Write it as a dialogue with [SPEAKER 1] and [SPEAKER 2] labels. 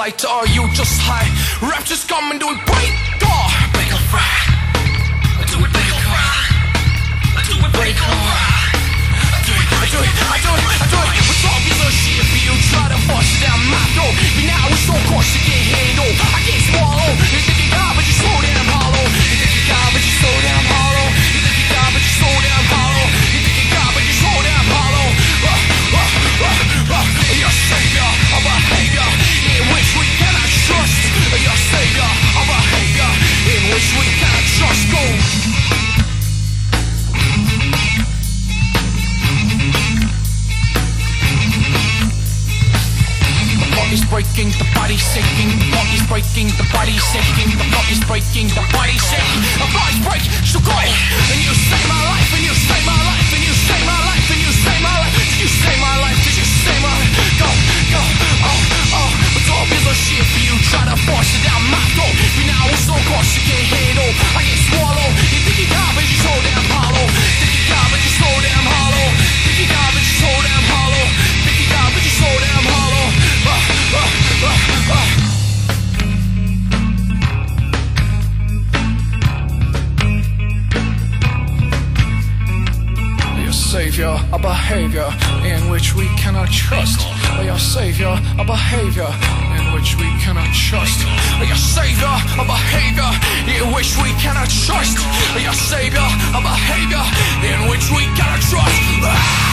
[SPEAKER 1] light, are you just high? Rap just come and do it break, break or fry. I do it break or fry. I do it break or fry. I do it, I do it, I do it, I do it. What's all this other shit for you? Try to force it down my throat. But now it's so coarse you can't handle. I can't swallow. You think you got, but you're so damn hollow. You think you got, but you're so damn hollow. You think you got, but you're so damn hollow. You think you got, but you're so damn hollow. Your savior of behavior in which we cannot trust. Your savior of behavior in which we cannot trust. Go. The plot is breaking, the body sinking. The plot is breaking, the body sinking. The plot is breaking, the body sinking. The plot is breaking, so go. And you save my life, and you save my life, and you save my life, and you save my life. Did you save my life? Did you save my life? Go, go, oh. What's all this other shit for you? Try to force it down my throat. But now it's so coarse you can't handle. I can't swallow. You think you got, but you're so damn hollow. Think you got, but you're so damn hollow. Think you got, but you're so damn hollow. Think you got, but you're so damn hollow. Savior, a behavior in which we cannot trust. Your savior, a behavior in which we cannot trust. Your savior, a behavior in which we cannot trust. Your savior, a behavior in which we cannot trust.